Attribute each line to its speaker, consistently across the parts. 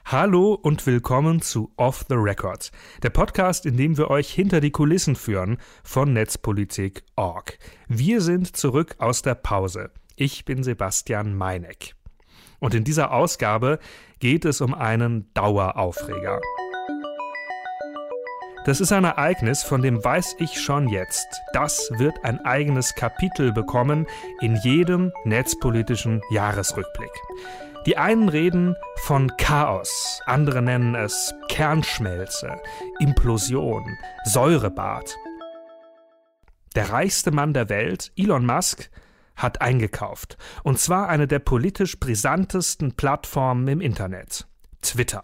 Speaker 1: Hallo und willkommen zu Off the Record, der Podcast, in dem wir euch hinter die Kulissen führen von Netzpolitik.org. Wir sind zurück aus der Pause. Ich bin Sebastian Meineck. Und in dieser Ausgabe geht es um einen Daueraufreger. Das ist ein Ereignis, von dem weiß ich schon jetzt. Das wird ein eigenes Kapitel bekommen in jedem netzpolitischen Jahresrückblick. Die einen reden von Chaos, andere nennen es Kernschmelze, Implosion, Säurebad. Der reichste Mann der Welt, Elon Musk, hat eingekauft. Und zwar eine der politisch brisantesten Plattformen im Internet, Twitter.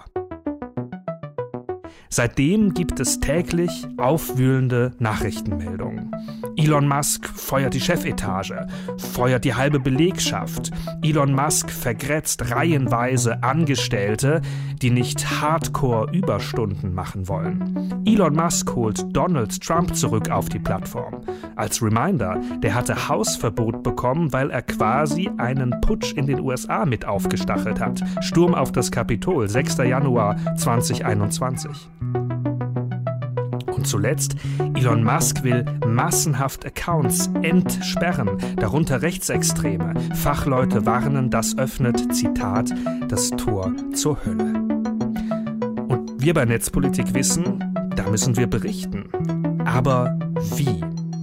Speaker 1: Seitdem gibt es täglich aufwühlende Nachrichtenmeldungen. Elon Musk feuert die Chefetage, feuert die halbe Belegschaft. Elon Musk vergrätzt reihenweise Angestellte, die nicht Hardcore-Überstunden machen wollen. Elon Musk holt Donald Trump zurück auf die Plattform. Als Reminder, der hatte Hausverbot bekommen, weil er quasi einen Putsch in den USA mit aufgestachelt hat. Sturm auf das Kapitol, 6. Januar 2021. Und zuletzt, Elon Musk will massenhaft Accounts entsperren, darunter Rechtsextreme. Fachleute warnen, das öffnet, Zitat, das Tor zur Hölle. Und wir bei Netzpolitik wissen, da müssen wir berichten. Aber wie?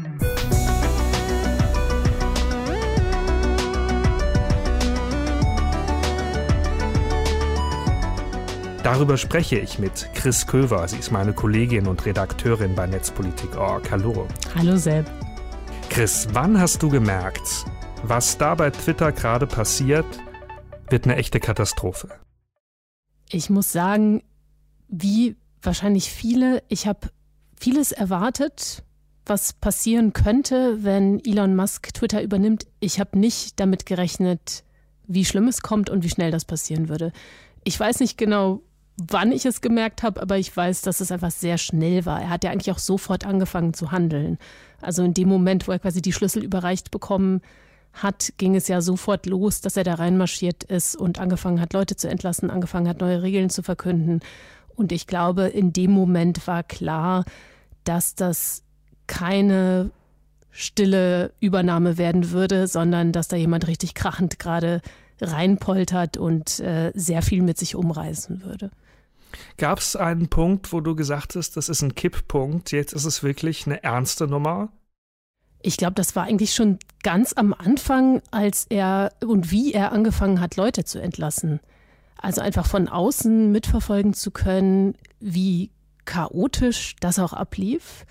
Speaker 1: Darüber spreche ich mit Chris Köver. Sie ist meine Kollegin und Redakteurin bei Netzpolitik.org. Hallo.
Speaker 2: Hallo Seb.
Speaker 1: Chris, wann hast du gemerkt, was da bei Twitter gerade passiert, wird eine echte Katastrophe?
Speaker 2: Ich muss sagen, wie wahrscheinlich viele, ich habe vieles erwartet, was passieren könnte, wenn Elon Musk Twitter übernimmt. Ich habe nicht damit gerechnet, wie schlimm es kommt und wie schnell das passieren würde. Ich weiß nicht genau, wann ich es gemerkt habe, aber ich weiß, dass es einfach sehr schnell war. Er hat ja eigentlich auch sofort angefangen zu handeln. Also in dem Moment, wo er quasi die Schlüssel überreicht bekommen hat, ging es ja sofort los, dass er da reinmarschiert ist und angefangen hat, Leute zu entlassen, angefangen hat, neue Regeln zu verkünden. Und ich glaube, in dem Moment war klar, dass das keine stille Übernahme werden würde, sondern dass da jemand richtig krachend gerade reinpoltert und sehr viel mit sich umreißen würde.
Speaker 1: Gab es einen Punkt, wo du gesagt hast, das ist ein Kipppunkt, jetzt ist es wirklich eine ernste Nummer?
Speaker 2: Ich glaube, das war eigentlich schon ganz am Anfang, als er und wie er angefangen hat, Leute zu entlassen. Also einfach von außen mitverfolgen zu können, wie chaotisch das auch ablief,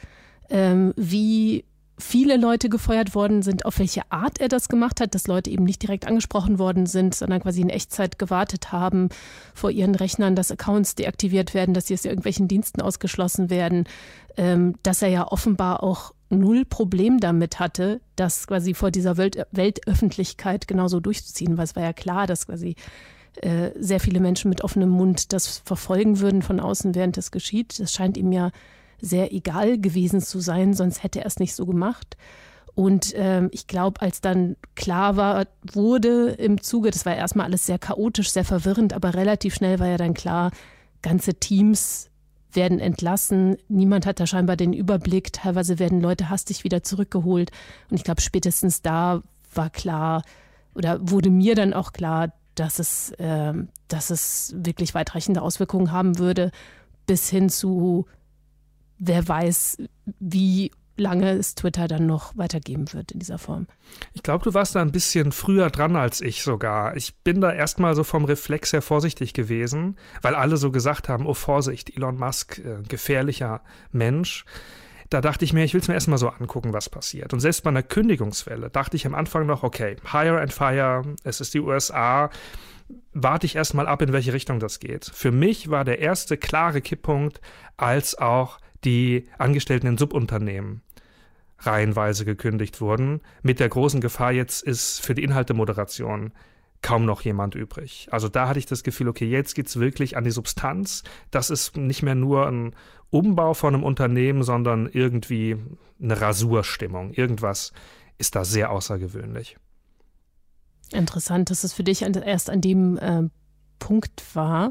Speaker 2: wie viele Leute gefeuert worden sind, auf welche Art er das gemacht hat, dass Leute eben nicht direkt angesprochen worden sind, sondern quasi in Echtzeit gewartet haben vor ihren Rechnern, dass Accounts deaktiviert werden, dass sie aus irgendwelchen Diensten ausgeschlossen werden, dass er ja offenbar auch null Problem damit hatte, das quasi vor dieser Weltöffentlichkeit genauso durchzuziehen, weil es war ja klar, dass quasi sehr viele Menschen mit offenem Mund das verfolgen würden von außen, während das geschieht. Das scheint ihm ja sehr egal gewesen zu sein, sonst hätte er es nicht so gemacht. Und ich glaube, als dann klar wurde im Zuge, das war erstmal alles sehr chaotisch, sehr verwirrend, aber relativ schnell war ja dann klar, ganze Teams werden entlassen. Niemand hat da scheinbar den Überblick. Teilweise werden Leute hastig wieder zurückgeholt. Und ich glaube, spätestens da war klar oder wurde mir dann auch klar, dass es wirklich weitreichende Auswirkungen haben würde, bis hin zu wer weiß, wie lange es Twitter dann noch weitergeben wird in dieser Form.
Speaker 1: Ich glaube, du warst da ein bisschen früher dran als ich sogar. Ich bin da erstmal so vom Reflex her vorsichtig gewesen, weil alle so gesagt haben, oh Vorsicht, Elon Musk, gefährlicher Mensch. Da dachte ich mir, ich will es mir erstmal so angucken, was passiert. Und selbst bei einer Kündigungswelle dachte ich am Anfang noch, okay, hire and fire, es ist die USA, warte ich erstmal ab, in welche Richtung das geht. Für mich war der erste klare Kipppunkt, als auch die Angestellten in Subunternehmen reihenweise gekündigt wurden. Mit der großen Gefahr, jetzt ist für die Inhaltemoderation kaum noch jemand übrig. Also da hatte ich das Gefühl, okay, jetzt geht's wirklich an die Substanz. Das ist nicht mehr nur ein Umbau von einem Unternehmen, sondern irgendwie eine Rasurstimmung. Irgendwas ist da sehr außergewöhnlich.
Speaker 2: Interessant, dass es für dich erst an dem Punkt war.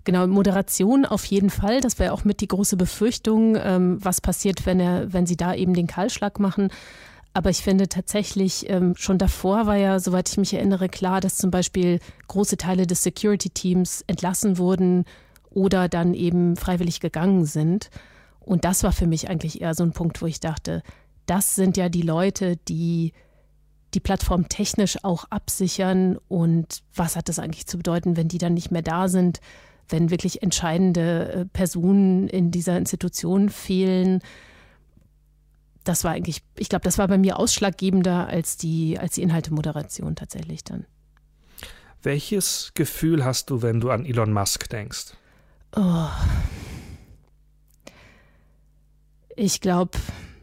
Speaker 2: Genau, Moderation auf jeden Fall. Das wäre auch mit die große Befürchtung, was passiert, wenn sie da eben den Kahlschlag machen. Aber ich finde tatsächlich, schon davor war ja, soweit ich mich erinnere, klar, dass zum Beispiel große Teile des Security-Teams entlassen wurden oder dann eben freiwillig gegangen sind. Und das war für mich eigentlich eher so ein Punkt, wo ich dachte, das sind ja die Leute, die die Plattform technisch auch absichern. Und was hat das eigentlich zu bedeuten, wenn die dann nicht mehr da sind, wenn wirklich entscheidende Personen in dieser Institution fehlen? Das war eigentlich, ich glaube, das war bei mir ausschlaggebender als die Inhaltemoderation tatsächlich dann.
Speaker 1: Welches Gefühl hast du, wenn du an Elon Musk denkst?
Speaker 2: Oh. Ich glaube,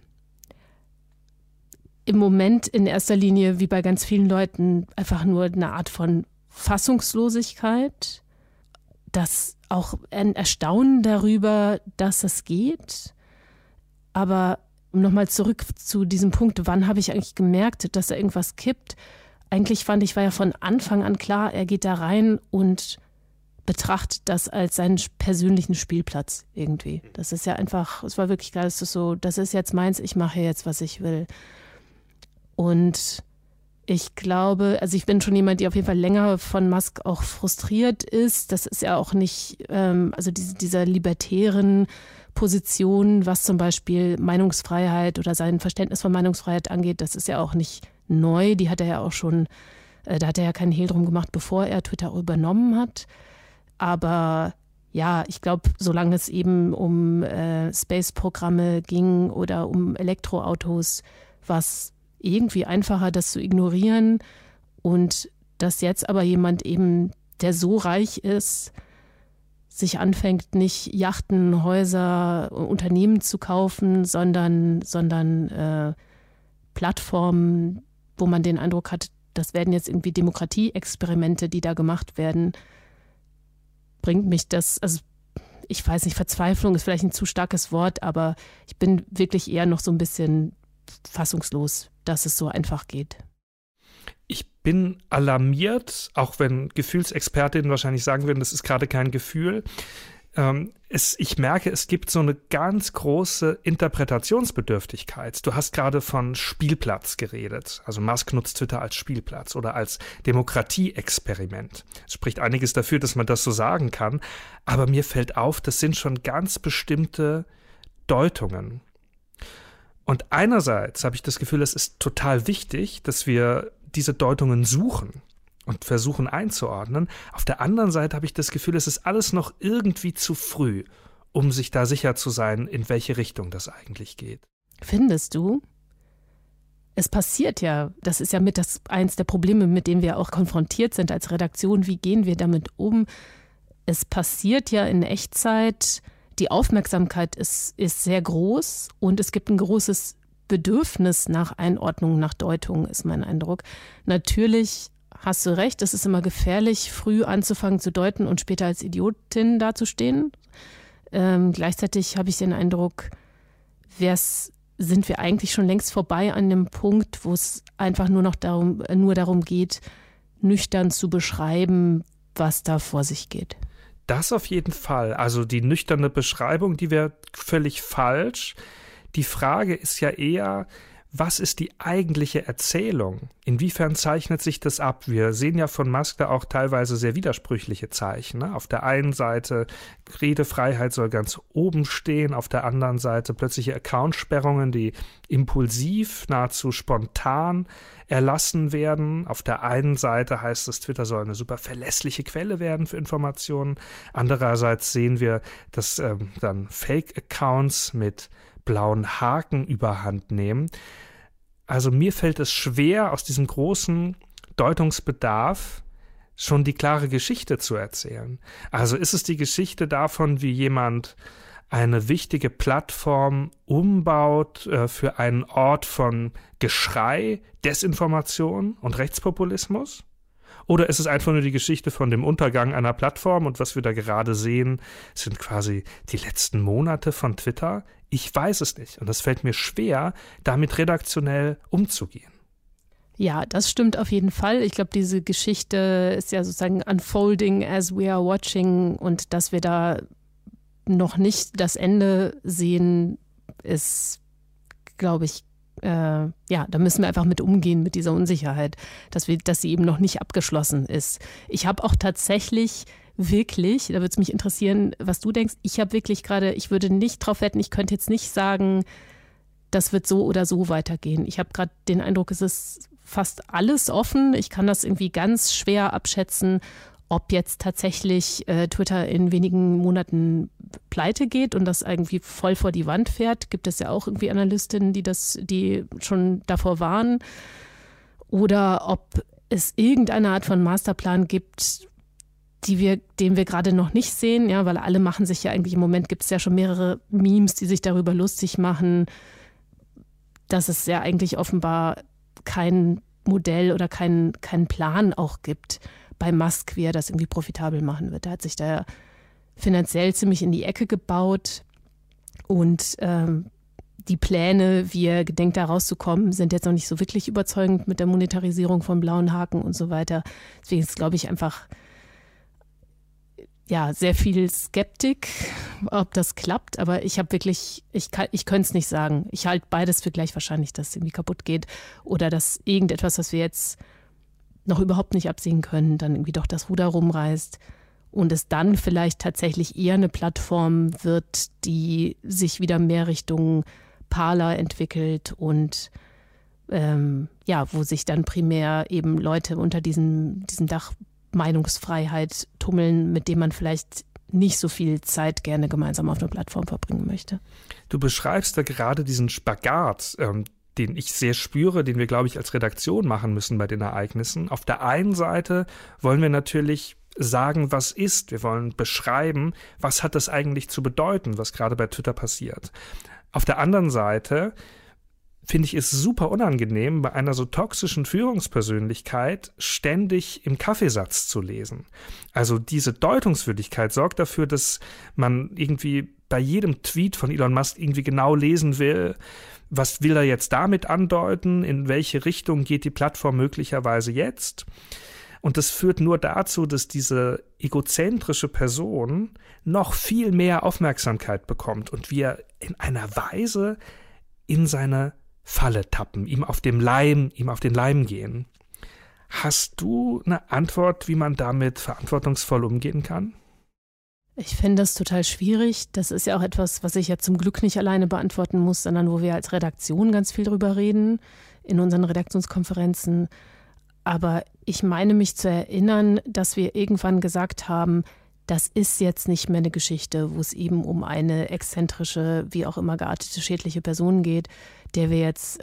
Speaker 2: im Moment in erster Linie, wie bei ganz vielen Leuten, einfach nur eine Art von Fassungslosigkeit, das auch ein Erstaunen darüber, dass es geht. Aber um nochmal zurück zu diesem Punkt, wann habe ich eigentlich gemerkt, dass da irgendwas kippt? Eigentlich fand ich, war ja von Anfang an klar, er geht da rein und betrachtet das als seinen persönlichen Spielplatz irgendwie. Das ist ja einfach, es war wirklich klar, es ist so, das ist jetzt meins, ich mache jetzt, was ich will. Und ich glaube, also ich bin schon jemand, die auf jeden Fall länger von Musk auch frustriert ist. Das ist ja auch nicht, also dieser libertären Position, was zum Beispiel Meinungsfreiheit oder sein Verständnis von Meinungsfreiheit angeht, das ist ja auch nicht neu. Die hat er ja auch schon, da hat er ja keinen Hehl drum gemacht, bevor er Twitter übernommen hat. Aber ja, ich glaube, solange es eben um Space-Programme ging oder um Elektroautos, war es irgendwie einfacher, das zu ignorieren. Und dass jetzt aber jemand eben, der so reich ist, sich anfängt, nicht Yachten, Häuser, Unternehmen zu kaufen, sondern Plattformen, wo man den Eindruck hat, das werden jetzt irgendwie Demokratieexperimente, die da gemacht werden, bringt mich das, also ich weiß nicht, Verzweiflung ist vielleicht ein zu starkes Wort, aber ich bin wirklich eher noch so ein bisschen fassungslos, dass es so einfach geht.
Speaker 1: Ich bin alarmiert, auch wenn Gefühlsexpertinnen wahrscheinlich sagen würden, das ist gerade kein Gefühl. Ich merke, es gibt so eine ganz große Interpretationsbedürftigkeit. Du hast gerade von Spielplatz geredet. Also Musk nutzt Twitter als Spielplatz oder als Demokratieexperiment. Es spricht einiges dafür, dass man das so sagen kann. Aber mir fällt auf, das sind schon ganz bestimmte Deutungen. Und einerseits habe ich das Gefühl, es ist total wichtig, dass wir diese Deutungen suchen und versuchen einzuordnen. Auf der anderen Seite habe ich das Gefühl, es ist alles noch irgendwie zu früh, um sich da sicher zu sein, in welche Richtung das eigentlich geht.
Speaker 2: Findest du? Es passiert ja, das ist ja mit eins der Probleme, mit denen wir auch konfrontiert sind als Redaktion. Wie gehen wir damit um? Es passiert ja in Echtzeit. Die Aufmerksamkeit ist sehr groß und es gibt ein großes Bedürfnis nach Einordnung, nach Deutung, ist mein Eindruck. Natürlich hast du recht, es ist immer gefährlich, früh anzufangen zu deuten und später als Idiotin dazustehen. Gleichzeitig habe ich den Eindruck, sind wir eigentlich schon längst vorbei an dem Punkt, wo es einfach nur darum geht, nüchtern zu beschreiben, was da vor sich geht.
Speaker 1: Das auf jeden Fall. Also die nüchterne Beschreibung, die wäre völlig falsch. Die Frage ist ja eher, was ist die eigentliche Erzählung? Inwiefern zeichnet sich das ab? Wir sehen ja von Musk da auch teilweise sehr widersprüchliche Zeichen. Ne? Auf der einen Seite, Redefreiheit soll ganz oben stehen, auf der anderen Seite plötzliche Accountsperrungen, die impulsiv, nahezu spontan erlassen werden. Auf der einen Seite heißt es, Twitter soll eine super verlässliche Quelle werden für Informationen. Andererseits sehen wir, dass dann Fake-Accounts mit blauen Haken überhand nehmen. Also mir fällt es schwer, aus diesem großen Deutungsbedarf schon die klare Geschichte zu erzählen. Also ist es die Geschichte davon, wie jemand eine wichtige Plattform umbaut für einen Ort von Geschrei, Desinformation und Rechtspopulismus? Oder ist es einfach nur die Geschichte von dem Untergang einer Plattform und was wir da gerade sehen, sind quasi die letzten Monate von Twitter? Ich weiß es nicht und es fällt mir schwer, damit redaktionell umzugehen.
Speaker 2: Ja, das stimmt auf jeden Fall. Ich glaube, diese Geschichte ist ja sozusagen unfolding as we are watching, und dass wir da noch nicht das Ende sehen, ist, glaube ich, da müssen wir einfach mit umgehen, mit dieser Unsicherheit, dass sie eben noch nicht abgeschlossen ist. Ich habe auch tatsächlich wirklich, da würde es mich interessieren, was du denkst, ich würde nicht drauf wetten, ich könnte jetzt nicht sagen, das wird so oder so weitergehen. Ich habe gerade den Eindruck, es ist fast alles offen. Ich kann das irgendwie ganz schwer abschätzen, ob jetzt tatsächlich Twitter in wenigen Monaten pleite geht und das irgendwie voll vor die Wand fährt. Gibt es ja auch irgendwie Analystinnen, die schon davor warnen. Oder ob es irgendeine Art von Masterplan gibt, den wir gerade noch nicht sehen, ja, weil alle machen sich ja eigentlich, im Moment gibt es ja schon mehrere Memes, die sich darüber lustig machen, dass es ja eigentlich offenbar kein Modell oder keinen Plan auch gibt bei Musk, wie er das irgendwie profitabel machen wird. Er hat sich da finanziell ziemlich in die Ecke gebaut und die Pläne, wie er gedenkt, da rauszukommen, sind jetzt noch nicht so wirklich überzeugend mit der Monetarisierung vom blauen Haken und so weiter. Deswegen ist, glaube ich, einfach sehr viel Skeptik, ob das klappt, aber ich könnte es nicht sagen. Ich halte beides für gleich wahrscheinlich, dass es irgendwie kaputt geht oder dass irgendetwas, was wir jetzt noch überhaupt nicht absehen können, dann irgendwie doch das Ruder rumreißt und es dann vielleicht tatsächlich eher eine Plattform wird, die sich wieder mehr Richtung Parler entwickelt und wo sich dann primär eben Leute unter diesem Dach Meinungsfreiheit tummeln, mit dem man vielleicht nicht so viel Zeit gerne gemeinsam auf einer Plattform verbringen möchte.
Speaker 1: Du beschreibst da gerade diesen Spagat, den ich sehr spüre, den wir, glaube ich, als Redaktion machen müssen bei den Ereignissen. Auf der einen Seite wollen wir natürlich sagen, was ist. Wir wollen beschreiben, was hat das eigentlich zu bedeuten, was gerade bei Twitter passiert. Auf der anderen Seite finde ich es super unangenehm, bei einer so toxischen Führungspersönlichkeit ständig im Kaffeesatz zu lesen. Also diese Deutungswürdigkeit sorgt dafür, dass man irgendwie bei jedem Tweet von Elon Musk irgendwie genau lesen will, was will er jetzt damit andeuten, in welche Richtung geht die Plattform möglicherweise jetzt. Und das führt nur dazu, dass diese egozentrische Person noch viel mehr Aufmerksamkeit bekommt und wir in einer Weise in seine Falle tappen, ihm auf den Leim gehen. Hast du eine Antwort, wie man damit verantwortungsvoll umgehen kann?
Speaker 2: Ich finde das total schwierig. Das ist ja auch etwas, was ich ja zum Glück nicht alleine beantworten muss, sondern wo wir als Redaktion ganz viel drüber reden, in unseren Redaktionskonferenzen. Aber ich meine mich zu erinnern, dass wir irgendwann gesagt haben, das ist jetzt nicht mehr eine Geschichte, wo es eben um eine exzentrische, wie auch immer geartete, schädliche Person geht, der wir jetzt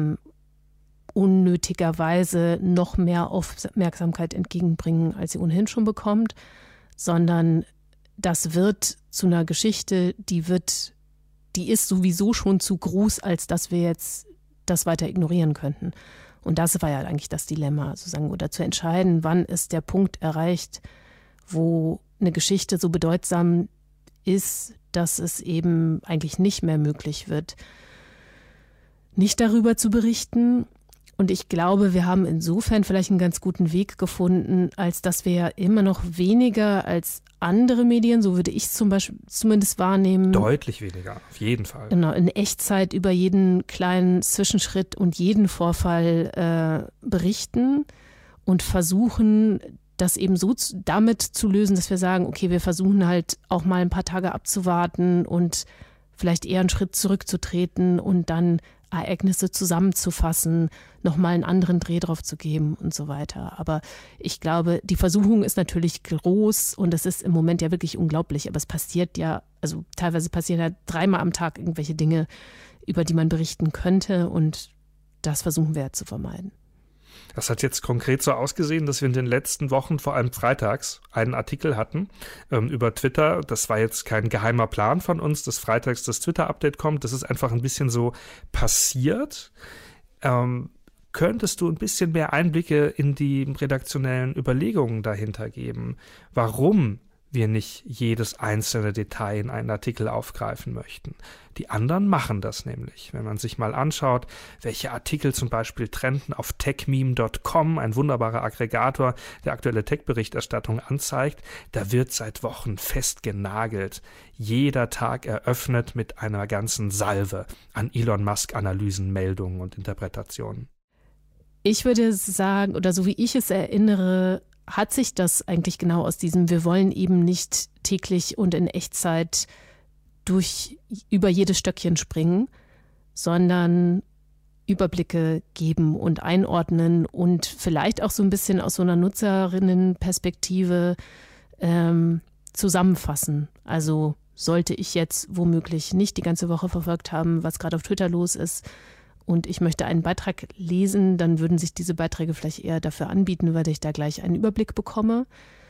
Speaker 2: unnötigerweise noch mehr Aufmerksamkeit entgegenbringen, als sie ohnehin schon bekommt, sondern das wird zu einer Geschichte, die ist sowieso schon zu groß, als dass wir jetzt das weiter ignorieren könnten. Und das war ja eigentlich das Dilemma, sozusagen, oder zu entscheiden, wann ist der Punkt erreicht, wo eine Geschichte so bedeutsam ist, dass es eben eigentlich nicht mehr möglich wird, nicht darüber zu berichten. Und ich glaube, wir haben insofern vielleicht einen ganz guten Weg gefunden, als dass wir ja immer noch weniger als andere Medien, so würde ich es zum Beispiel zumindest wahrnehmen.
Speaker 1: Deutlich weniger, auf jeden Fall.
Speaker 2: Genau, in Echtzeit über jeden kleinen Zwischenschritt und jeden Vorfall berichten und versuchen, das eben so damit zu lösen, dass wir sagen, okay, wir versuchen halt auch mal ein paar Tage abzuwarten und vielleicht eher einen Schritt zurückzutreten und dann Ereignisse zusammenzufassen, nochmal einen anderen Dreh drauf zu geben und so weiter. Aber ich glaube, die Versuchung ist natürlich groß und es ist im Moment ja wirklich unglaublich. Aber es passiert ja, also teilweise passieren ja 3-mal am Tag irgendwelche Dinge, über die man berichten könnte, und das versuchen wir ja zu vermeiden.
Speaker 1: Das hat jetzt konkret so ausgesehen, dass wir in den letzten Wochen, vor allem freitags, einen Artikel hatten über Twitter. Das war jetzt kein geheimer Plan von uns, dass freitags das Twitter-Update kommt. Das ist einfach ein bisschen so passiert. Könntest du ein bisschen mehr Einblicke in die redaktionellen Überlegungen dahinter geben? Warum wir nicht jedes einzelne Detail in einen Artikel aufgreifen möchten. Die anderen machen das nämlich. Wenn man sich mal anschaut, welche Artikel zum Beispiel trenden auf techmeme.com, ein wunderbarer Aggregator, der aktuelle Tech-Berichterstattung anzeigt, da wird seit Wochen fest genagelt. Jeder Tag eröffnet mit einer ganzen Salve an Elon Musk-Analysen, Meldungen und Interpretationen.
Speaker 2: Ich würde sagen, oder so wie ich es erinnere, hat sich das eigentlich genau aus diesem, wir wollen eben nicht täglich und in Echtzeit über jedes Stöckchen springen, sondern Überblicke geben und einordnen und vielleicht auch so ein bisschen aus so einer Nutzerinnenperspektive zusammenfassen. Also sollte ich jetzt womöglich nicht die ganze Woche verfolgt haben, was gerade auf Twitter los ist, und ich möchte einen Beitrag lesen, dann würden sich diese Beiträge vielleicht eher dafür anbieten, weil ich da gleich einen Überblick bekomme.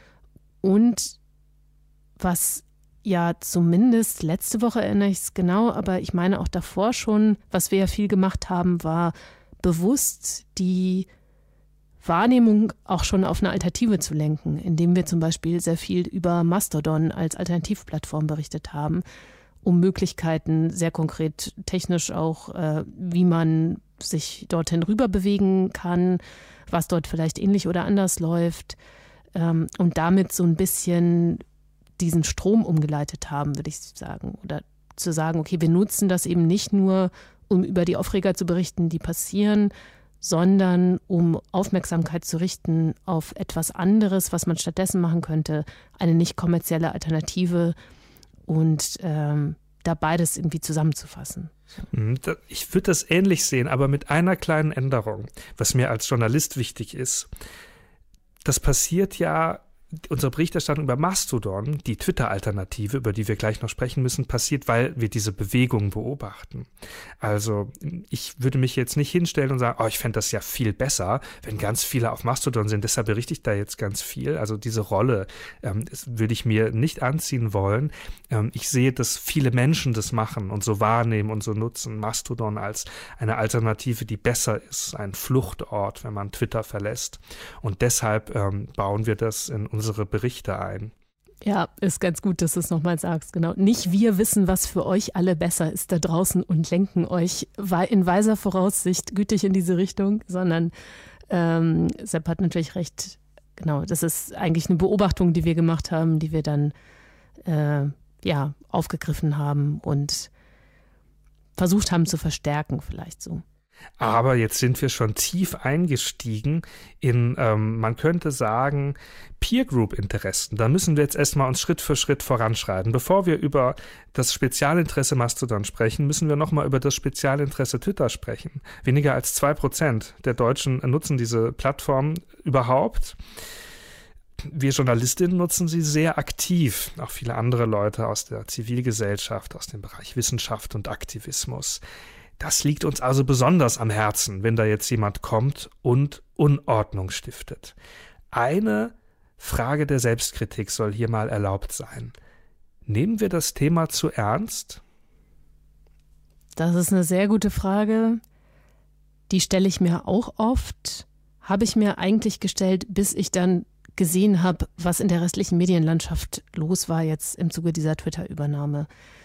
Speaker 2: Und was ja zumindest letzte Woche, erinnere ich es genau, aber ich meine auch davor schon, was wir ja viel gemacht haben, war bewusst die Wahrnehmung auch schon auf eine Alternative zu lenken, indem wir zum Beispiel sehr viel über Mastodon als Alternativplattform berichtet haben, um Möglichkeiten, sehr konkret technisch auch, wie man sich dorthin rüber bewegen kann, was dort vielleicht ähnlich oder anders läuft, und damit so ein bisschen diesen Strom umgeleitet haben, würde ich sagen. Oder zu sagen, okay, wir nutzen das eben nicht nur, um über die Aufreger zu berichten, die passieren, sondern um Aufmerksamkeit zu richten auf etwas anderes, was man stattdessen machen könnte, eine nicht kommerzielle Alternative, und da beides irgendwie zusammenzufassen.
Speaker 1: Ich würde das ähnlich sehen, aber mit einer kleinen Änderung, was mir als Journalist wichtig ist. Das passiert ja, unsere Berichterstattung über Mastodon, die Twitter-Alternative, über die wir gleich noch sprechen müssen, passiert, weil wir diese Bewegung beobachten. Also ich würde mich jetzt nicht hinstellen und sagen, ich fände das ja viel besser, wenn ganz viele auf Mastodon sind, deshalb berichte ich da jetzt ganz viel. Also diese Rolle würde ich mir nicht anziehen wollen. Ich sehe, dass viele Menschen das machen und so wahrnehmen und so nutzen. Mastodon als eine Alternative, die besser ist, ein Fluchtort, wenn man Twitter verlässt. Und deshalb bauen wir das in unsere Berichte ein.
Speaker 2: Ja, ist ganz gut, dass du es nochmal sagst. Genau. Nicht wir wissen, was für euch alle besser ist da draußen und lenken euch in weiser Voraussicht gütig in diese Richtung, sondern Sepp hat natürlich recht. Genau, das ist eigentlich eine Beobachtung, die wir gemacht haben, die wir dann aufgegriffen haben und versucht haben zu verstärken, vielleicht so.
Speaker 1: Aber jetzt sind wir schon tief eingestiegen in, man könnte sagen, Peer-Group-Interessen. Da müssen wir jetzt erstmal uns Schritt für Schritt voranschreiten. Bevor wir über das Spezialinteresse Mastodon sprechen, müssen wir nochmal über das Spezialinteresse Twitter sprechen. Weniger als 2% der Deutschen nutzen diese Plattform überhaupt. Wir Journalistinnen nutzen sie sehr aktiv, auch viele andere Leute aus der Zivilgesellschaft, aus dem Bereich Wissenschaft und Aktivismus. Das liegt uns also besonders am Herzen, wenn da jetzt jemand kommt und Unordnung stiftet. Eine Frage der Selbstkritik soll hier mal erlaubt sein. Nehmen wir das Thema zu ernst?
Speaker 2: Das ist eine sehr gute Frage. Die stelle ich mir auch oft. Habe ich mir eigentlich gestellt, bis ich dann gesehen habe, was in der restlichen Medienlandschaft los war jetzt im Zuge dieser Twitter-Übernahme.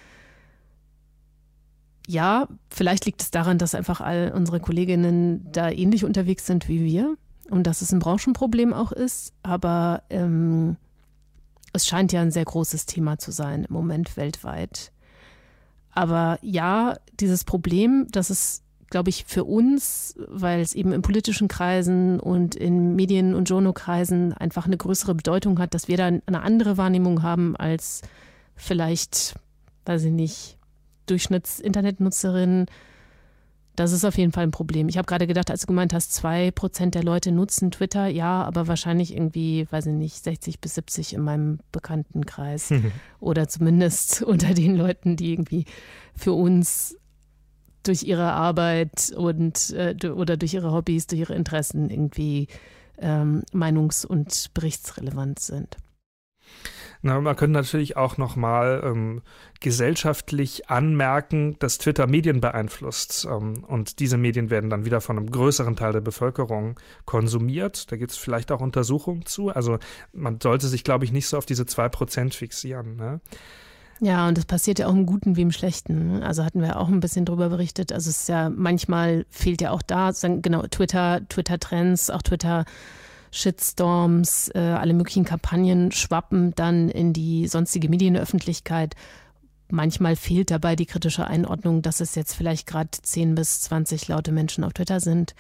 Speaker 2: Ja, vielleicht liegt es daran, dass einfach all unsere Kolleginnen da ähnlich unterwegs sind wie wir und dass es ein Branchenproblem auch ist. Aber es scheint ja ein sehr großes Thema zu sein im Moment weltweit. Aber ja, dieses Problem, das ist, glaube ich, für uns, weil es eben in politischen Kreisen und in Medien- und Journalkreisen einfach eine größere Bedeutung hat, dass wir da eine andere Wahrnehmung haben als vielleicht, weiß ich nicht, Durchschnitts-Internetnutzerin, das ist auf jeden Fall ein Problem. Ich habe gerade gedacht, als du gemeint hast, 2% der Leute nutzen Twitter, ja, aber wahrscheinlich irgendwie, weiß ich nicht, 60 bis 70 in meinem Bekanntenkreis. Oder zumindest unter den Leuten, die irgendwie für uns durch ihre Arbeit und oder durch ihre Hobbys, durch ihre Interessen irgendwie meinungs- und berichtsrelevant sind.
Speaker 1: Na, man könnte natürlich auch nochmal gesellschaftlich anmerken, dass Twitter Medien beeinflusst. Und diese Medien werden dann wieder von einem größeren Teil der Bevölkerung konsumiert. Da gibt es vielleicht auch Untersuchungen zu. Also man sollte sich, glaube ich, nicht so auf diese 2% fixieren. Ne?
Speaker 2: Ja, und das passiert ja auch im Guten wie im Schlechten. Also hatten wir auch ein bisschen drüber berichtet. Also es ist ja, manchmal fehlt ja auch da, genau, Twitter-Trends, auch Twitter-Shitstorms, alle möglichen Kampagnen schwappen dann in die sonstige Medienöffentlichkeit. Manchmal fehlt dabei die kritische Einordnung, dass es jetzt vielleicht gerade 10 bis 20 laute Menschen auf Twitter sind.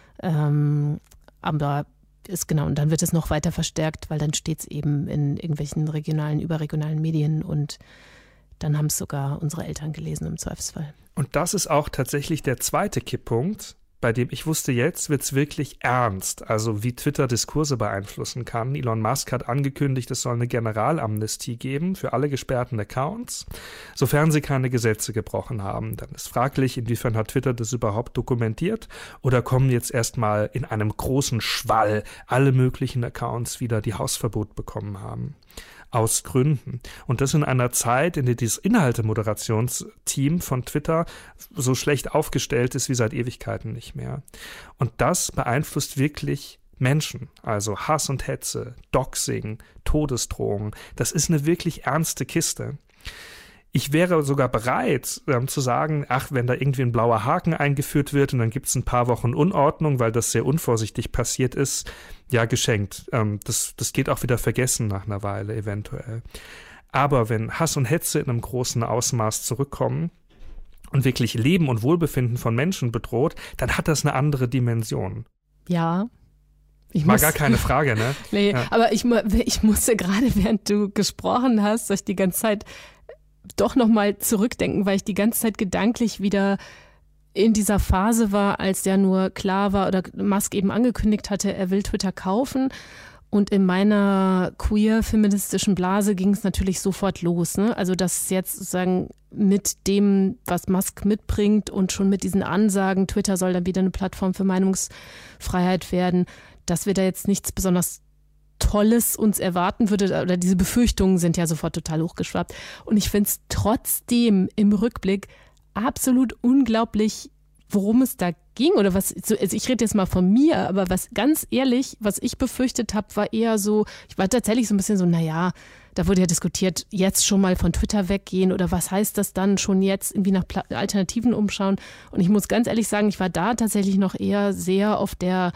Speaker 2: Aber ist genau, und dann wird es noch weiter verstärkt, weil dann steht es eben in irgendwelchen regionalen, überregionalen Medien und dann haben es sogar unsere Eltern gelesen im Zweifelsfall.
Speaker 1: Und das ist auch tatsächlich der zweite Kipppunkt, bei dem ich wusste, jetzt wird es wirklich ernst, also wie Twitter Diskurse beeinflussen kann. Elon Musk hat angekündigt, es soll eine Generalamnestie geben für alle gesperrten Accounts, sofern sie keine Gesetze gebrochen haben. Dann ist fraglich, inwiefern hat Twitter das überhaupt dokumentiert oder kommen jetzt erstmal in einem großen Schwall alle möglichen Accounts wieder, die Hausverbot bekommen haben. Aus Gründen. Und das in einer Zeit, in der dieses Inhalte-Moderationsteam von Twitter so schlecht aufgestellt ist wie seit Ewigkeiten nicht mehr. Und das beeinflusst wirklich Menschen. Also Hass und Hetze, Doxing, Todesdrohungen. Das ist eine wirklich ernste Kiste. Ich wäre sogar bereit, zu sagen, ach, wenn da irgendwie ein blauer Haken eingeführt wird und dann gibt es ein paar Wochen Unordnung, weil das sehr unvorsichtig passiert ist, ja, geschenkt. Das geht auch wieder vergessen nach einer Weile eventuell. Aber wenn Hass und Hetze in einem großen Ausmaß zurückkommen und wirklich Leben und Wohlbefinden von Menschen bedroht, dann hat das eine andere Dimension.
Speaker 2: Ja.
Speaker 1: War gar keine Frage, ne?
Speaker 2: Nee,
Speaker 1: ja.
Speaker 2: Aber ich musste gerade, während du gesprochen hast, euch die ganze Zeit doch nochmal zurückdenken, weil ich die ganze Zeit gedanklich wieder in dieser Phase war, als ja nur klar war oder Musk eben angekündigt hatte, er will Twitter kaufen. Und in meiner queer-feministischen Blase ging es natürlich sofort los. Ne? Also dass jetzt sozusagen mit dem, was Musk mitbringt und schon mit diesen Ansagen, Twitter soll dann wieder eine Plattform für Meinungsfreiheit werden, dass wir da jetzt nichts besonders Tolles uns erwarten würde, oder diese Befürchtungen sind ja sofort total hochgeschwappt. Und ich finde es trotzdem im Rückblick absolut unglaublich, worum es da ging oder was, also ich rede jetzt mal von mir, aber was ganz ehrlich, was ich befürchtet habe, war eher so, ich war tatsächlich so ein bisschen so, naja, da wurde ja diskutiert, jetzt schon mal von Twitter weggehen oder was heißt das dann, schon jetzt irgendwie nach Alternativen umschauen. Und ich muss ganz ehrlich sagen, ich war da tatsächlich noch eher sehr auf der,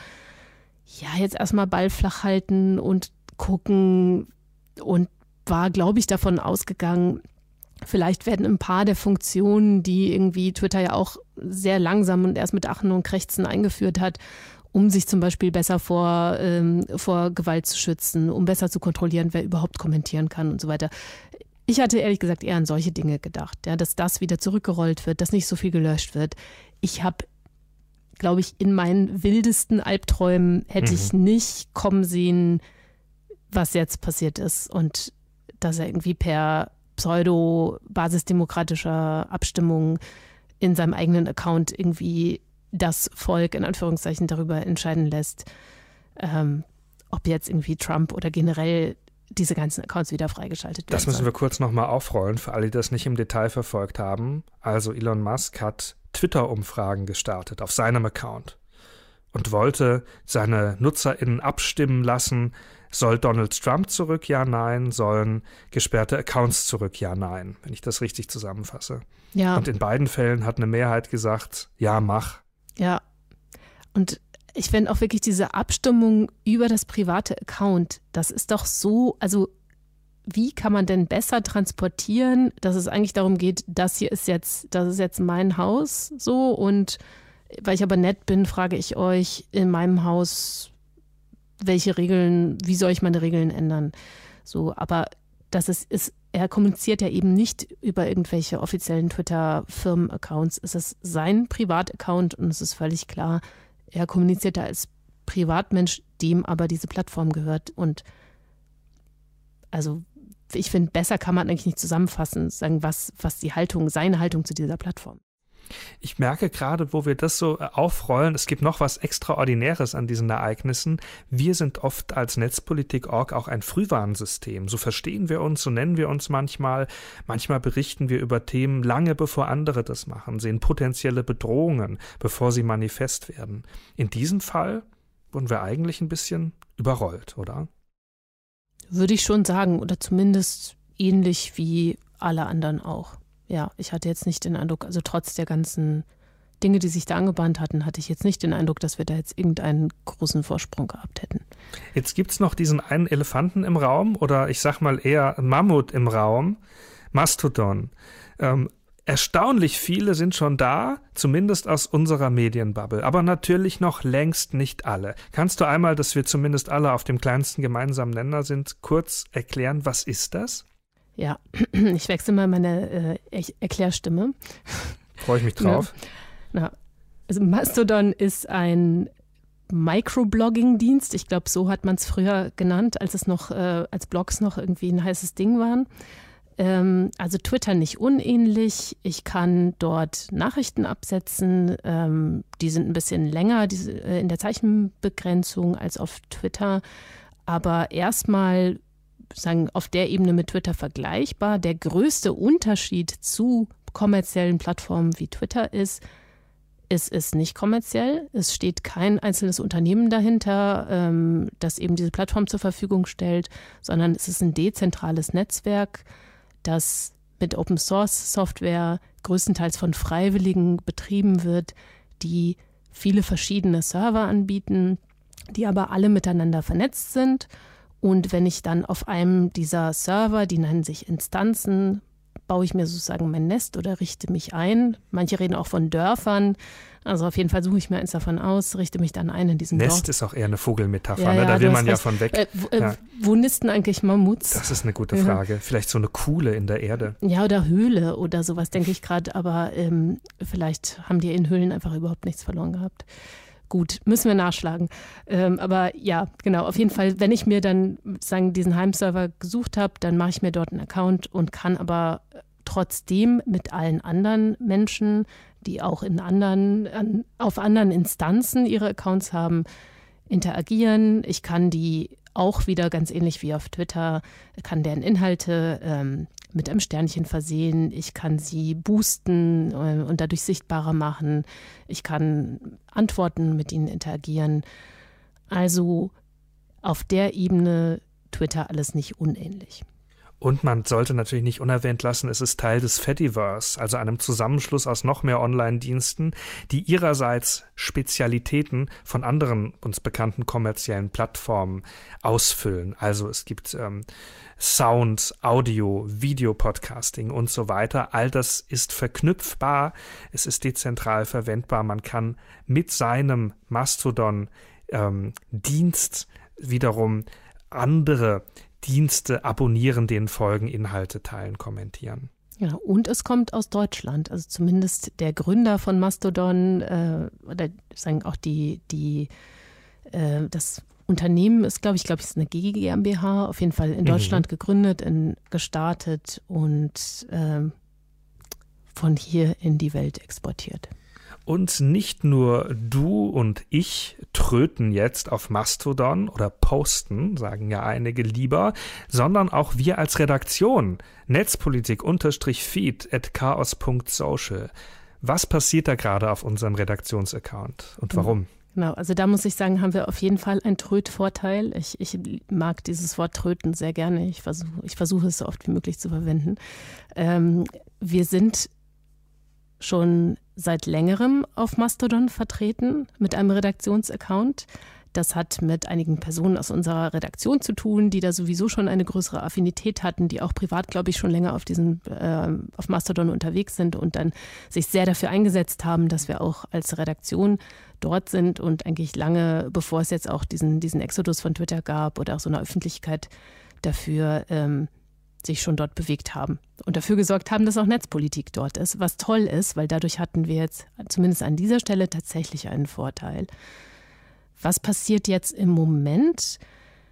Speaker 2: ja, jetzt erstmal Ball flach halten und gucken und war, glaube ich, davon ausgegangen, vielleicht werden ein paar der Funktionen, die irgendwie Twitter ja auch sehr langsam und erst mit Achen und Krächzen eingeführt hat, um sich zum Beispiel besser vor Gewalt zu schützen, um besser zu kontrollieren, wer überhaupt kommentieren kann und so weiter. Ich hatte ehrlich gesagt eher an solche Dinge gedacht, ja, dass das wieder zurückgerollt wird, dass nicht so viel gelöscht wird. Ich habe, glaube ich, in meinen wildesten Albträumen hätte ich nicht kommen sehen, was jetzt passiert ist und dass er irgendwie per pseudo-basisdemokratischer Abstimmung in seinem eigenen Account irgendwie das Volk in Anführungszeichen darüber entscheiden lässt, ob jetzt irgendwie Trump oder generell diese ganzen Accounts wieder freigeschaltet werden.
Speaker 1: Das müssen wir kurz nochmal aufrollen, für alle, die das nicht im Detail verfolgt haben. Also Elon Musk hat Twitter-Umfragen gestartet auf seinem Account und wollte seine NutzerInnen abstimmen lassen, soll Donald Trump zurück, ja, nein, sollen gesperrte Accounts zurück, ja, nein, wenn ich das richtig zusammenfasse.
Speaker 2: Ja.
Speaker 1: Und in beiden Fällen hat eine Mehrheit gesagt, ja, mach.
Speaker 2: Ja, und ich finde auch wirklich diese Abstimmung über das private Account, das ist doch so, also wie kann man denn besser transportieren, dass es eigentlich darum geht, das ist jetzt mein Haus so, und weil ich aber nett bin, frage ich euch in meinem Haus, wie soll ich meine Regeln ändern? So, aber er kommuniziert ja eben nicht über irgendwelche offiziellen Twitter-Firmen-Accounts. Es ist sein Privataccount und es ist völlig klar, er kommuniziert da als Privatmensch, dem aber diese Plattform gehört. Und also ich finde, besser kann man eigentlich nicht zusammenfassen, sagen, was seine Haltung zu dieser Plattform.
Speaker 1: Ich merke gerade, wo wir das so aufrollen, es gibt noch was Extraordinäres an diesen Ereignissen. Wir sind oft als Netzpolitik.org auch ein Frühwarnsystem. So verstehen wir uns, so nennen wir uns manchmal. Manchmal berichten wir über Themen lange bevor andere das machen, sehen potenzielle Bedrohungen, bevor sie manifest werden. In diesem Fall wurden wir eigentlich ein bisschen überrollt, oder?
Speaker 2: Würde ich schon sagen, oder zumindest ähnlich wie alle anderen auch. Ja, ich hatte jetzt nicht den Eindruck, also trotz der ganzen Dinge, die sich da angebahnt hatten, hatte ich jetzt nicht den Eindruck, dass wir da jetzt irgendeinen großen Vorsprung gehabt hätten.
Speaker 1: Jetzt gibt es noch diesen einen Elefanten im Raum oder ich sag mal eher Mammut im Raum, Mastodon. Erstaunlich viele sind schon da, zumindest aus unserer Medienbubble, aber natürlich noch längst nicht alle. Kannst du einmal, dass wir zumindest alle auf dem kleinsten gemeinsamen Nenner sind, kurz erklären, was ist das?
Speaker 2: Ja, ich wechsle mal meine Erklärstimme.
Speaker 1: Freue ich mich drauf.
Speaker 2: Ja. Also Mastodon ist ein Microblogging-Dienst. Ich glaube, so hat man es früher genannt, als es noch als Blogs noch irgendwie ein heißes Ding waren. Also Twitter nicht unähnlich. Ich kann dort Nachrichten absetzen. Die sind ein bisschen länger in der Zeichenbegrenzung als auf Twitter. Aber erstmal sagen, auf der Ebene mit Twitter vergleichbar. Der größte Unterschied zu kommerziellen Plattformen wie Twitter ist, es ist nicht kommerziell. Es steht kein einzelnes Unternehmen dahinter, das eben diese Plattform zur Verfügung stellt, sondern es ist ein dezentrales Netzwerk, das mit Open-Source-Software größtenteils von Freiwilligen betrieben wird, die viele verschiedene Server anbieten, die aber alle miteinander vernetzt sind. Und wenn ich dann auf einem dieser Server, die nennen sich Instanzen, baue ich mir sozusagen mein Nest oder richte mich ein. Manche reden auch von Dörfern. Also auf jeden Fall suche ich mir eins davon aus, richte mich dann ein in diesem Dorf.
Speaker 1: Nest ist auch eher eine Vogelmetapher, ja, ne? Da will man ja von weg.
Speaker 2: Wo nisten eigentlich Mammuts?
Speaker 1: Das ist eine gute Frage. Vielleicht so eine Kuhle in der Erde.
Speaker 2: Ja, oder Höhle oder sowas, denke ich gerade. Aber vielleicht haben die in Höhlen einfach überhaupt nichts verloren gehabt. Gut, müssen wir nachschlagen. Aber ja, genau, auf jeden Fall, wenn ich mir dann diesen Heimserver gesucht habe, dann mache ich mir dort einen Account und kann aber trotzdem mit allen anderen Menschen, die auch auf anderen Instanzen ihre Accounts haben, interagieren. Ich kann die auch wieder ganz ähnlich wie auf Twitter, kann deren Inhalte mit einem Sternchen versehen. Ich kann sie boosten und dadurch sichtbarer machen. Ich kann antworten, mit ihnen interagieren. Also auf der Ebene Twitter alles nicht unähnlich.
Speaker 1: Und man sollte natürlich nicht unerwähnt lassen, es ist Teil des Fediverse, also einem Zusammenschluss aus noch mehr Online-Diensten, die ihrerseits Spezialitäten von anderen uns bekannten kommerziellen Plattformen ausfüllen. Also es gibt Sound, Audio, Video-Podcasting und so weiter. All das ist verknüpfbar, es ist dezentral verwendbar. Man kann mit seinem Mastodon-Dienst wiederum andere Dienste abonnieren, denen folgen, Inhalte teilen, kommentieren.
Speaker 2: Ja, und es kommt aus Deutschland. Also zumindest der Gründer von Mastodon oder sagen auch das Unternehmen ist, glaube ich, es ist eine GmbH, auf jeden Fall in Deutschland gegründet, gestartet und von hier in die Welt exportiert.
Speaker 1: Und nicht nur du und ich tröten jetzt auf Mastodon oder posten, sagen ja einige lieber, sondern auch wir als Redaktion. Netzpolitik_feed@chaos.social. Was passiert da gerade auf unserem Redaktionsaccount und warum?
Speaker 2: Genau, also da muss ich sagen, haben wir auf jeden Fall einen Trötvorteil. Ich mag dieses Wort tröten sehr gerne. Ich versuche es so oft wie möglich zu verwenden. Wir sind schon seit längerem auf Mastodon vertreten mit einem Redaktionsaccount. Das hat mit einigen Personen aus unserer Redaktion zu tun, die da sowieso schon eine größere Affinität hatten, die auch privat, glaube ich, schon länger auf Mastodon unterwegs sind und dann sich sehr dafür eingesetzt haben, dass wir auch als Redaktion dort sind und eigentlich lange, bevor es jetzt auch diesen Exodus von Twitter gab oder auch so eine Öffentlichkeit dafür sich schon dort bewegt haben und dafür gesorgt haben, dass auch Netzpolitik dort ist, was toll ist, weil dadurch hatten wir jetzt zumindest an dieser Stelle tatsächlich einen Vorteil. Was passiert jetzt im Moment?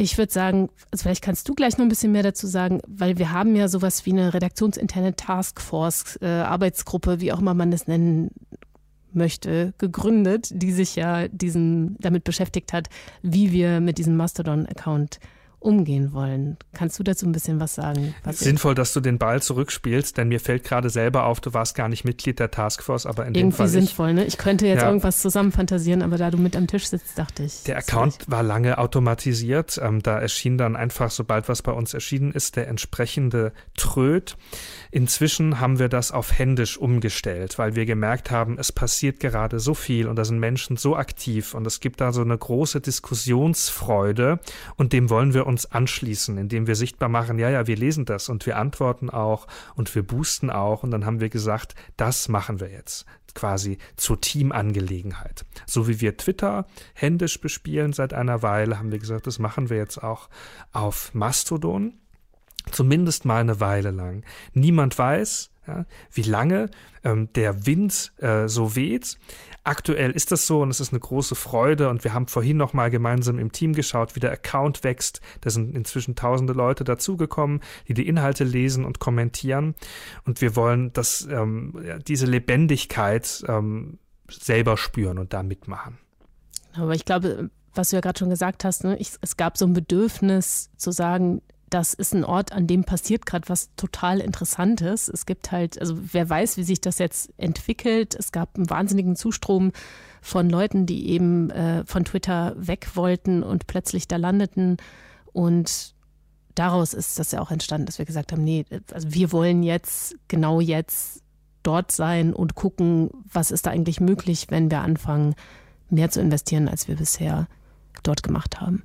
Speaker 2: Ich würde sagen, also vielleicht kannst du gleich noch ein bisschen mehr dazu sagen, weil wir haben ja sowas wie eine redaktionsinterne Taskforce, Arbeitsgruppe, wie auch immer man das nennen möchte, gegründet, die sich ja damit beschäftigt hat, wie wir mit diesem Mastodon-Account umgehen wollen. Kannst du dazu ein bisschen was sagen?
Speaker 1: Sinnvoll, dass du den Ball zurückspielst, denn mir fällt gerade selber auf, du warst gar nicht Mitglied der Taskforce, aber in dem Fall
Speaker 2: irgendwie sinnvoll, ne? Ich könnte jetzt irgendwas zusammenfantasieren, aber da du mit am Tisch sitzt, dachte ich.
Speaker 1: Der Account war lange automatisiert. Da erschien dann einfach, sobald was bei uns erschienen ist, der entsprechende Tröd. Inzwischen haben wir das auf händisch umgestellt, weil wir gemerkt haben, es passiert gerade so viel und da sind Menschen so aktiv und es gibt da so eine große Diskussionsfreude und dem wollen wir uns anschließen, indem wir sichtbar machen, ja, wir lesen das und wir antworten auch und wir boosten auch und dann haben wir gesagt, das machen wir jetzt quasi zur Teamangelegenheit. So wie wir Twitter händisch bespielen seit einer Weile, haben wir gesagt, das machen wir jetzt auch auf Mastodon. Zumindest mal eine Weile lang. Niemand weiß, wie lange der Wind so weht. Aktuell ist das so und es ist eine große Freude und wir haben vorhin noch mal gemeinsam im Team geschaut, wie der Account wächst. Da sind inzwischen tausende Leute dazugekommen, die Inhalte lesen und kommentieren und wir wollen, dass diese Lebendigkeit selber spüren und da mitmachen.
Speaker 2: Aber ich glaube, was du ja gerade schon gesagt hast, ne, es gab so ein Bedürfnis zu sagen, das ist ein Ort, an dem passiert gerade was total Interessantes. Es gibt halt, also wer weiß, wie sich das jetzt entwickelt. Es gab einen wahnsinnigen Zustrom von Leuten, die eben von Twitter weg wollten und plötzlich da landeten. Und daraus ist das ja auch entstanden, dass wir gesagt haben, nee, also wir wollen jetzt, genau jetzt dort sein und gucken, was ist da eigentlich möglich, wenn wir anfangen, mehr zu investieren, als wir bisher dort gemacht haben.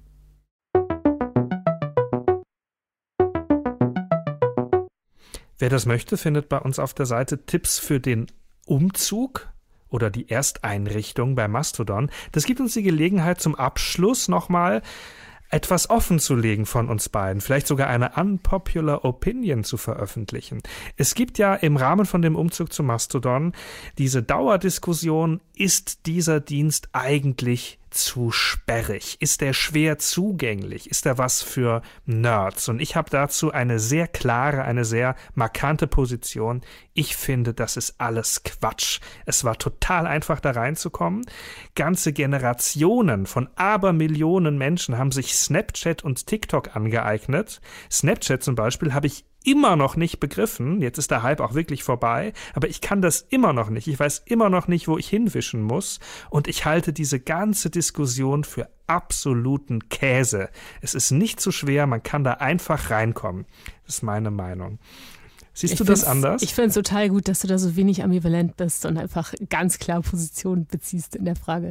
Speaker 1: Wer das möchte, findet bei uns auf der Seite Tipps für den Umzug oder die Ersteinrichtung bei Mastodon. Das gibt uns die Gelegenheit, zum Abschluss nochmal etwas offenzulegen von uns beiden, vielleicht sogar eine unpopular Opinion zu veröffentlichen. Es gibt ja im Rahmen von dem Umzug zu Mastodon diese Dauerdiskussion, ist dieser Dienst eigentlich zu sperrig? Ist er schwer zugänglich? Ist er was für Nerds? Und ich habe dazu eine sehr klare, eine sehr markante Position. Ich finde, das ist alles Quatsch. Es war total einfach, da reinzukommen. Ganze Generationen von Abermillionen Menschen haben sich Snapchat und TikTok angeeignet. Snapchat zum Beispiel habe ich immer noch nicht begriffen. Jetzt ist der Hype auch wirklich vorbei, aber ich kann das immer noch nicht. Ich weiß immer noch nicht, wo ich hinwischen muss und ich halte diese ganze Diskussion für absoluten Käse. Es ist nicht so schwer, man kann da einfach reinkommen. Das ist meine Meinung. Siehst du das anders?
Speaker 2: Ich finde es total gut, dass du da so wenig ambivalent bist und einfach ganz klar Position beziehst in der Frage.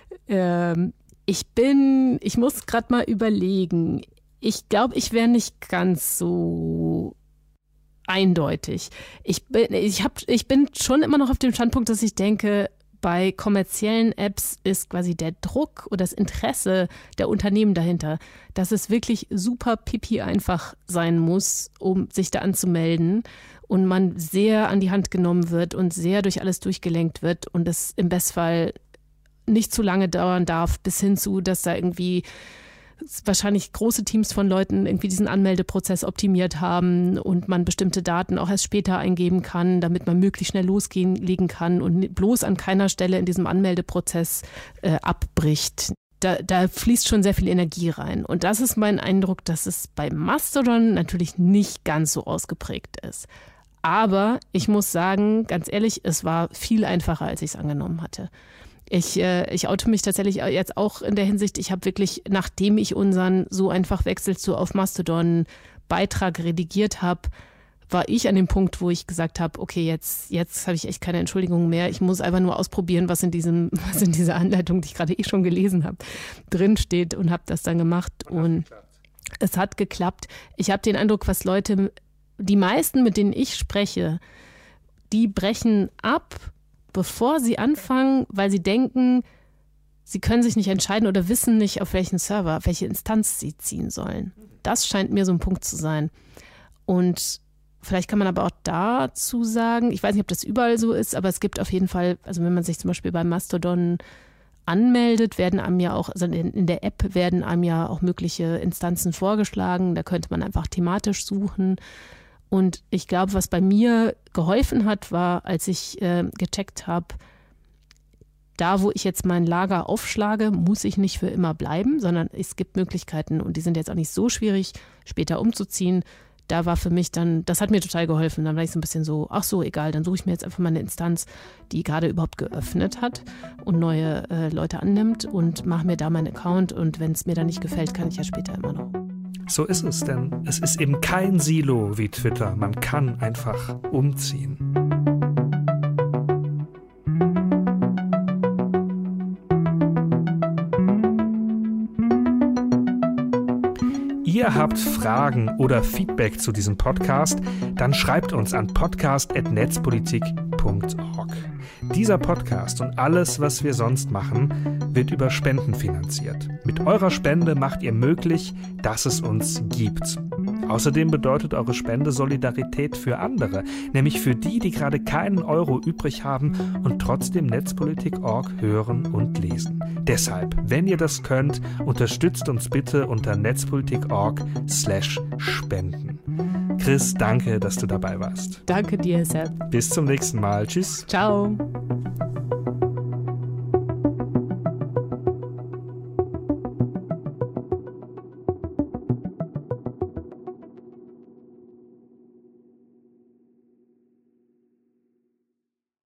Speaker 2: Ich muss gerade mal überlegen. Ich glaube, ich wäre nicht ganz so eindeutig. Ich bin schon immer noch auf dem Standpunkt, dass ich denke, bei kommerziellen Apps ist quasi der Druck oder das Interesse der Unternehmen dahinter, dass es wirklich super pipi einfach sein muss, um sich da anzumelden und man sehr an die Hand genommen wird und sehr durch alles durchgelenkt wird und es im Bestfall nicht zu lange dauern darf, bis hin zu, dass da irgendwie wahrscheinlich große Teams von Leuten irgendwie diesen Anmeldeprozess optimiert haben und man bestimmte Daten auch erst später eingeben kann, damit man möglichst schnell loslegen kann und bloß an keiner Stelle in diesem Anmeldeprozess abbricht. Da fließt schon sehr viel Energie rein. Und das ist mein Eindruck, dass es bei Mastodon natürlich nicht ganz so ausgeprägt ist. Aber ich muss sagen, ganz ehrlich, es war viel einfacher, als ich es angenommen hatte. Ich oute mich tatsächlich jetzt auch in der Hinsicht, ich habe wirklich, nachdem ich unseren so einfach Wechsel zu auf Mastodon Beitrag redigiert habe, war ich an dem Punkt, wo ich gesagt habe, okay, jetzt habe ich echt keine Entschuldigung mehr. Ich muss einfach nur ausprobieren, was in dieser Anleitung, die ich gerade schon gelesen habe, drin steht und habe das dann gemacht. Und es hat geklappt. Ich habe den Eindruck, was Leute, die meisten, mit denen ich spreche, die brechen ab, bevor sie anfangen, weil sie denken, sie können sich nicht entscheiden oder wissen nicht, auf welchen Server, auf welche Instanz sie ziehen sollen. Das scheint mir so ein Punkt zu sein. Und vielleicht kann man aber auch dazu sagen, ich weiß nicht, ob das überall so ist, aber es gibt auf jeden Fall, also wenn man sich zum Beispiel bei Mastodon anmeldet, werden einem ja auch, also in der App werden einem ja auch mögliche Instanzen vorgeschlagen. Da könnte man einfach thematisch suchen. Und ich glaube, was bei mir geholfen hat, war, als ich gecheckt habe, da, wo ich jetzt mein Lager aufschlage, muss ich nicht für immer bleiben, sondern es gibt Möglichkeiten und die sind jetzt auch nicht so schwierig, später umzuziehen. Da war für mich dann, das hat mir total geholfen. Dann war ich so ein bisschen so, ach so, egal, dann suche ich mir jetzt einfach mal eine Instanz, die gerade überhaupt geöffnet hat und neue Leute annimmt und mache mir da meinen Account. Und wenn es mir dann nicht gefällt, kann ich ja später immer noch.
Speaker 1: So ist es, denn es ist eben kein Silo wie Twitter. Man kann einfach umziehen. Ihr habt Fragen oder Feedback zu diesem Podcast, dann schreibt uns an podcast@netzpolitik.org. Dieser Podcast und alles, was wir sonst machen, wird über Spenden finanziert. Mit eurer Spende macht ihr möglich, dass es uns gibt. Außerdem bedeutet eure Spende Solidarität für andere, nämlich für die, die gerade keinen Euro übrig haben und trotzdem Netzpolitik.org hören und lesen. Deshalb, wenn ihr das könnt, unterstützt uns bitte unter netzpolitik.org/spenden. Chris, danke, dass du dabei warst.
Speaker 2: Danke dir, Sepp.
Speaker 1: Bis zum nächsten Mal. Tschüss.
Speaker 2: Ciao.